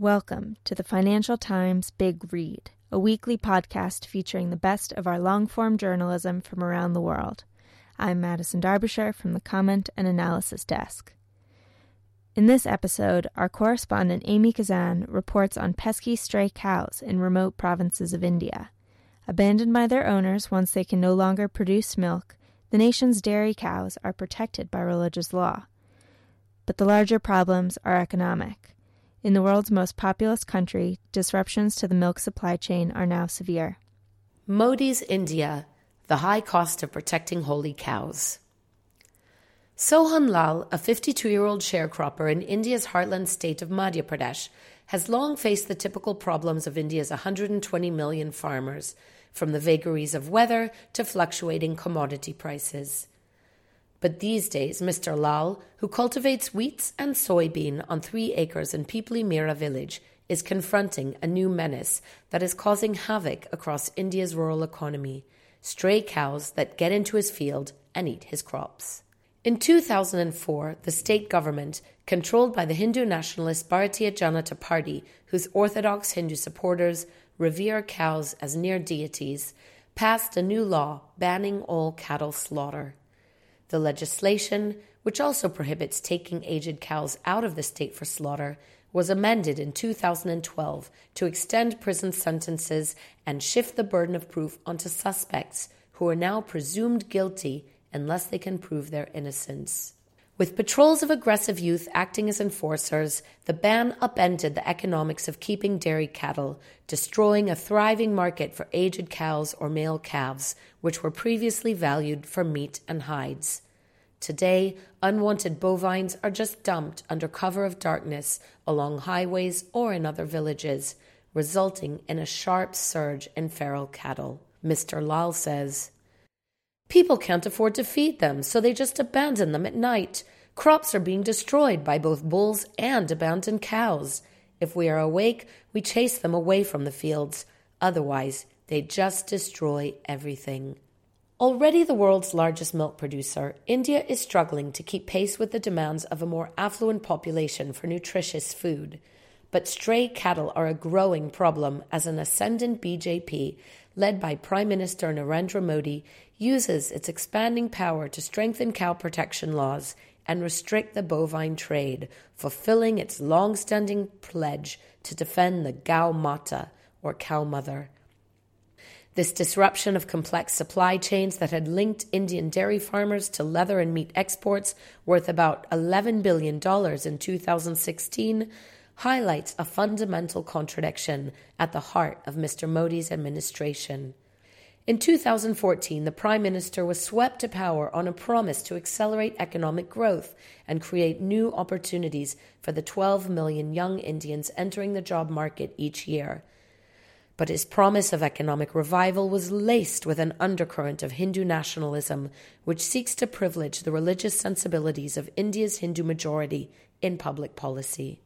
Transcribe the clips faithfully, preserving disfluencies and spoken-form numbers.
Welcome to the Financial Times Big Read, a weekly podcast featuring the best of our long-form journalism from around the world. I'm Madison Derbyshire from the Comment and Analysis Desk. In this episode, our correspondent Amy Kazan reports on pesky stray cows in remote provinces of India. Abandoned by their owners once they can no longer produce milk, the nation's dairy cows are protected by religious law. But the larger problems are economic. In the world's most populous country, disruptions to the milk supply chain are now severe. Modi's India, the high cost of protecting holy cows. Sohan Lal, a fifty-two-year-old sharecropper in India's heartland state of Madhya Pradesh, has long faced the typical problems of India's one hundred twenty million farmers, from the vagaries of weather to fluctuating commodity prices. But these days, Mister Lal, who cultivates wheat and soybean on three acres in Pipli Mira village, is confronting a new menace that is causing havoc across India's rural economy: stray cows that get into his field and eat his crops. In two thousand four, the state government, controlled by the Hindu nationalist Bharatiya Janata Party, whose orthodox Hindu supporters revere cows as near deities, passed a new law banning all cattle slaughter. The legislation, which also prohibits taking aged cows out of the state for slaughter, was amended in two thousand twelve to extend prison sentences and shift the burden of proof onto suspects who are now presumed guilty unless they can prove their innocence. With patrols of aggressive youth acting as enforcers, the ban upended the economics of keeping dairy cattle, destroying a thriving market for aged cows or male calves, which were previously valued for meat and hides. Today, unwanted bovines are just dumped under cover of darkness along highways or in other villages, resulting in a sharp surge in feral cattle. Mister Lal says, "People can't afford to feed them, so they just abandon them at night. Crops are being destroyed by both bulls and abandoned cows. If we are awake, we chase them away from the fields. Otherwise, they just destroy everything." Already the world's largest milk producer, India is struggling to keep pace with the demands of a more affluent population for nutritious food. But stray cattle are a growing problem as an ascendant B J P, led by Prime Minister Narendra Modi, uses its expanding power to strengthen cow protection laws and restrict the bovine trade, fulfilling its long-standing pledge to defend the Gau Mata, or cow mother. This disruption of complex supply chains that had linked Indian dairy farmers to leather and meat exports worth about eleven billion dollars in two thousand sixteen highlights a fundamental contradiction at the heart of Mister Modi's administration. In two thousand fourteen, the Prime Minister was swept to power on a promise to accelerate economic growth and create new opportunities for the twelve million young Indians entering the job market each year. But his promise of economic revival was laced with an undercurrent of Hindu nationalism, which seeks to privilege the religious sensibilities of India's Hindu majority in public policy.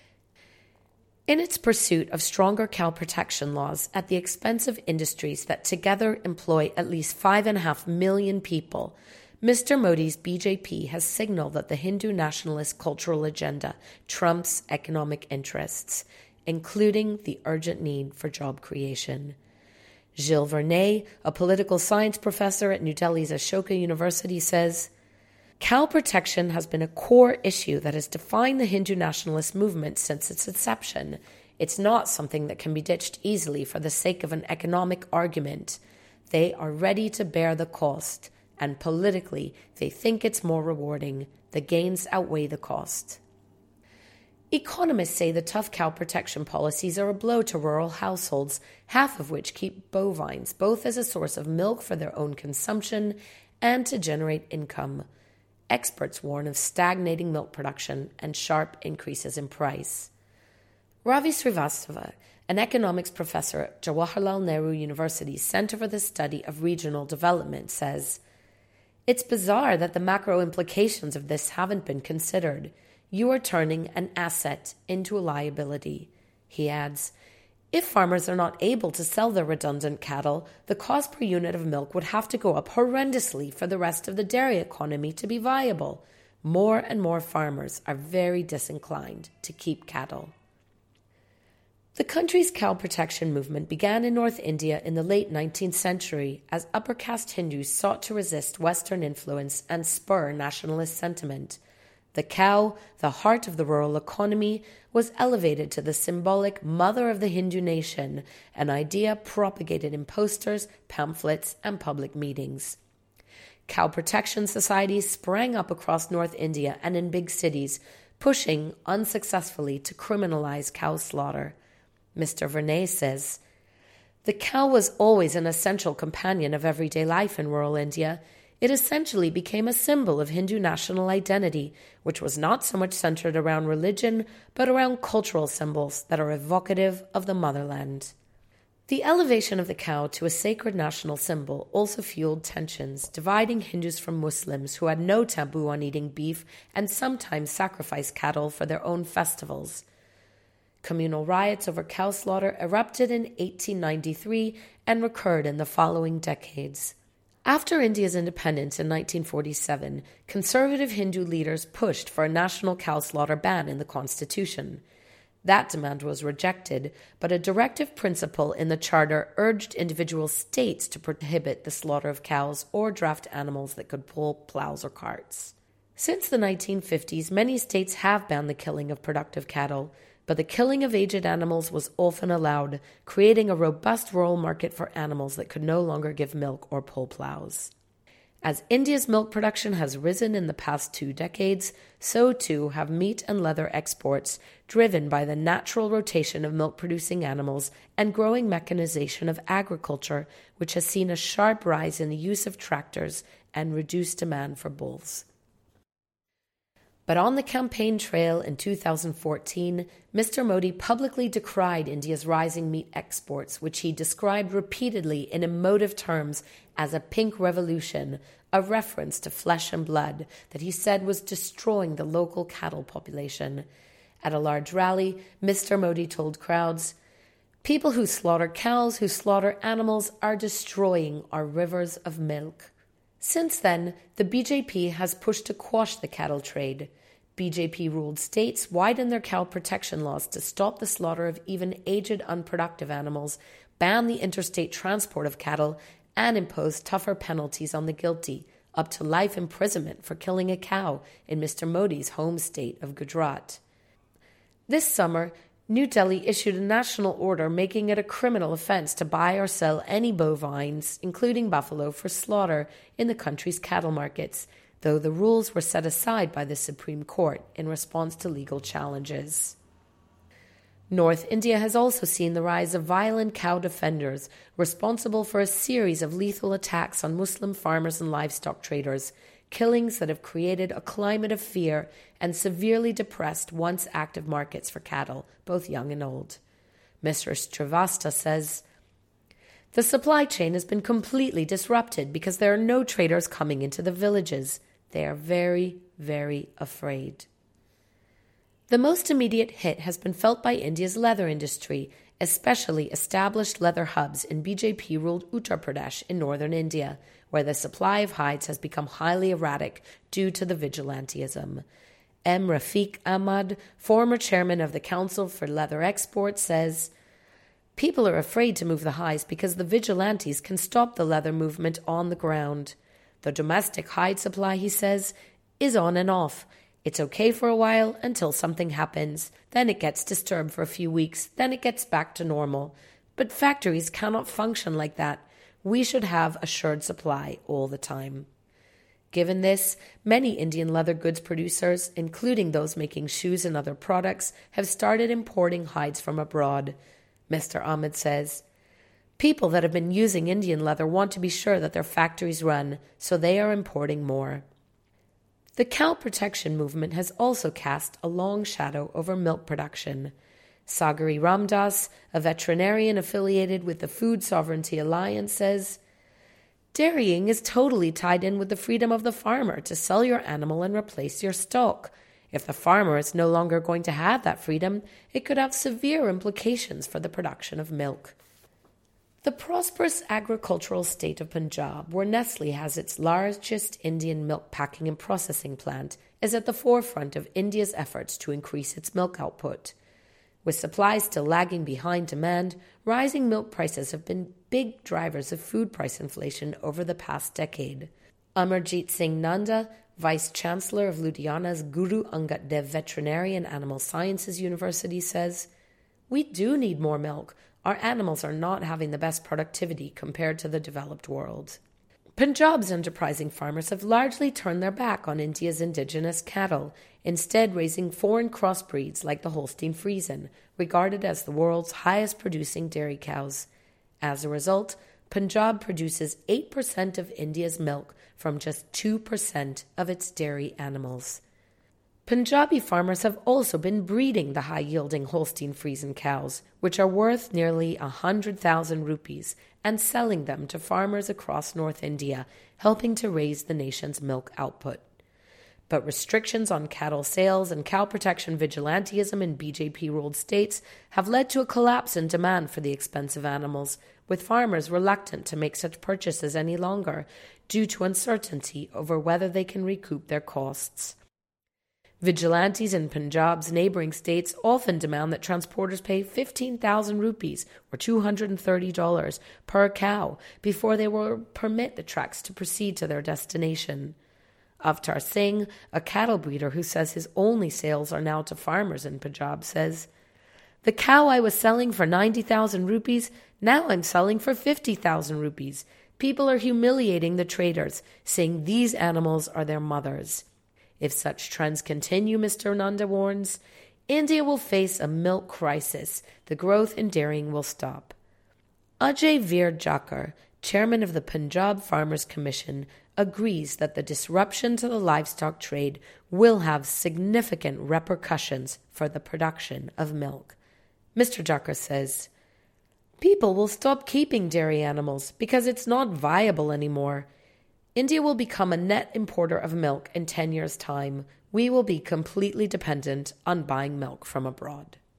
In its pursuit of stronger cow protection laws at the expense of industries that together employ at least five and a half million people, Mister Modi's B J P has signaled that the Hindu nationalist cultural agenda trumps economic interests, including the urgent need for job creation. Gilles Vernet, a political science professor at New Delhi's Ashoka University, says, "Cow protection has been a core issue that has defined the Hindu nationalist movement since its inception. It's not something that can be ditched easily for the sake of an economic argument. They are ready to bear the cost, and politically they think it's more rewarding. The gains outweigh the cost." Economists say the tough cow protection policies are a blow to rural households, half of which keep bovines, both as a source of milk for their own consumption and to generate income. Experts warn of stagnating milk production and sharp increases in price. Ravi Srivastava, an economics professor at Jawaharlal Nehru University's Center for the Study of Regional Development, says, "It's bizarre that the macro implications of this haven't been considered. You are turning an asset into a liability." He adds, "If farmers are not able to sell their redundant cattle, the cost per unit of milk would have to go up horrendously for the rest of the dairy economy to be viable. More and more farmers are very disinclined to keep cattle." The country's cow protection movement began in North India in the late nineteenth century as upper caste Hindus sought to resist Western influence and spur nationalist sentiment. The cow, the heart of the rural economy, was elevated to the symbolic mother of the Hindu nation, an idea propagated in posters, pamphlets, and public meetings. Cow protection societies sprang up across North India and in big cities, pushing unsuccessfully to criminalize cow slaughter. Mister Vernay says, "The cow was always an essential companion of everyday life in rural India. It essentially became a symbol of Hindu national identity, which was not so much centered around religion, but around cultural symbols that are evocative of the motherland." The elevation of the cow to a sacred national symbol also fueled tensions, dividing Hindus from Muslims who had no taboo on eating beef and sometimes sacrificed cattle for their own festivals. Communal riots over cow slaughter erupted in eighteen ninety-three and recurred in the following decades. After India's independence in nineteen forty-seven, conservative Hindu leaders pushed for a national cow slaughter ban in the constitution. That demand was rejected, but a directive principle in the charter urged individual states to prohibit the slaughter of cows or draft animals that could pull plows or carts. Since the nineteen fifties, many states have banned the killing of productive cattle, but the killing of aged animals was often allowed, creating a robust rural market for animals that could no longer give milk or pull plows. As India's milk production has risen in the past two decades, so too have meat and leather exports, driven by the natural rotation of milk-producing animals and growing mechanization of agriculture, which has seen a sharp rise in the use of tractors and reduced demand for bulls. But on the campaign trail in two thousand fourteen, Mister Modi publicly decried India's rising meat exports, which he described repeatedly in emotive terms as a pink revolution, a reference to flesh and blood that he said was destroying the local cattle population. At a large rally, Mister Modi told crowds, "People who slaughter cows, who slaughter animals, are destroying our rivers of milk." Since then, the B J P has pushed to quash the cattle trade. B J P-ruled states widened their cow protection laws to stop the slaughter of even aged, unproductive animals, ban the interstate transport of cattle, and impose tougher penalties on the guilty, up to life imprisonment for killing a cow in Mister Modi's home state of Gujarat. This summer, New Delhi issued a national order making it a criminal offense to buy or sell any bovines, including buffalo, for slaughter in the country's cattle markets, though the rules were set aside by the Supreme Court in response to legal challenges. North India has also seen the rise of violent cow defenders, responsible for a series of lethal attacks on Muslim farmers and livestock traders, killings that have created a climate of fear and severely depressed once active markets for cattle, both young and old. Mister Srivastava says, "The supply chain has been completely disrupted because there are no traders coming into the villages. They are very, very afraid." The most immediate hit has been felt by India's leather industry, especially established leather hubs in B J P-ruled Uttar Pradesh in northern India, where the supply of hides has become highly erratic due to the vigilantism. M. Rafiq Ahmad, former chairman of the Council for Leather Export, says, "People are afraid to move the hides because the vigilantes can stop the leather movement on the ground. The domestic hide supply," he says, "is on and off. It's okay for a while until something happens. Then it gets disturbed for a few weeks. Then it gets back to normal. But factories cannot function like that. We should have assured supply all the time." Given this, many Indian leather goods producers, including those making shoes and other products, have started importing hides from abroad. Mister Ahmed says, "People that have been using Indian leather want to be sure that their factories run, so they are importing more." The cow protection movement has also cast a long shadow over milk production. Sagari Ramdas, a veterinarian affiliated with the Food Sovereignty Alliance, says, "Dairying is totally tied in with the freedom of the farmer to sell your animal and replace your stock. If the farmer is no longer going to have that freedom, it could have severe implications for the production of milk." The prosperous agricultural state of Punjab, where Nestle has its largest Indian milk packing and processing plant, is at the forefront of India's efforts to increase its milk output. With supply still lagging behind demand, rising milk prices have been big drivers of food price inflation over the past decade. Amarjit Singh Nanda, Vice-Chancellor of Ludhiana's Guru Angad Dev Veterinary and Animal Sciences University, says, "We do need more milk. Our animals are not having the best productivity compared to the developed world." Punjab's enterprising farmers have largely turned their back on India's indigenous cattle, instead raising foreign crossbreeds like the Holstein Friesian, regarded as the world's highest producing dairy cows. As a result, Punjab produces eight percent of India's milk from just two percent of its dairy animals. Punjabi farmers have also been breeding the high-yielding Holstein Friesian cows, which are worth nearly one hundred thousand rupees, and selling them to farmers across North India, helping to raise the nation's milk output. But restrictions on cattle sales and cow protection vigilantism in B J P-ruled states have led to a collapse in demand for the expensive animals, with farmers reluctant to make such purchases any longer due to uncertainty over whether they can recoup their costs. Vigilantes in Punjab's neighboring states often demand that transporters pay fifteen thousand rupees or two hundred thirty dollars per cow before they will permit the trucks to proceed to their destination. Avtar Singh, a cattle breeder who says his only sales are now to farmers in Punjab, says, "The cow I was selling for ninety thousand rupees, now I'm selling for fifty thousand rupees. People are humiliating the traders, saying these animals are their mothers." If such trends continue, Mister Nanda warns, India will face a milk crisis. The growth in dairying will stop. Ajay Veer Jakar, chairman of the Punjab Farmers Commission, agrees that the disruption to the livestock trade will have significant repercussions for the production of milk. Mister Jakar says, "People will stop keeping dairy animals because it's not viable anymore. India will become a net importer of milk in ten years' time. We will be completely dependent on buying milk from abroad."